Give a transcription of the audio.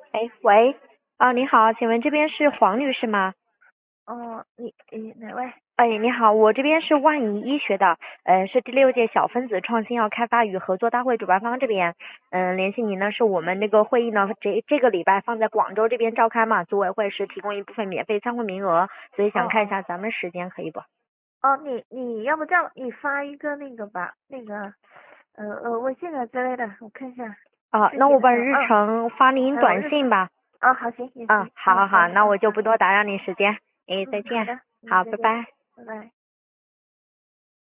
哎，喂，你好，请问这边是黄女士吗？ 哦，你哪位？ 哎，你好，我这边是万宜医学的，是第6届小分子创新药开发与合作大会主办方这边，联系您呢，是我们那个会议呢，这个礼拜放在广州这边召开嘛，组委会是提供一部分免费参会名额，所以想看一哦哦下咱们时间可以不？ 哦，你要不这样，你发一个那个吧，微信啊之类的，我看一下具那我把体的内容。 日程发您我日程。 短信吧。 好，行也嗯， 行， 好好好，那我就好， 不多打扰你时间，哎，再见， 好的， 好， 再见， 拜拜。 拜拜。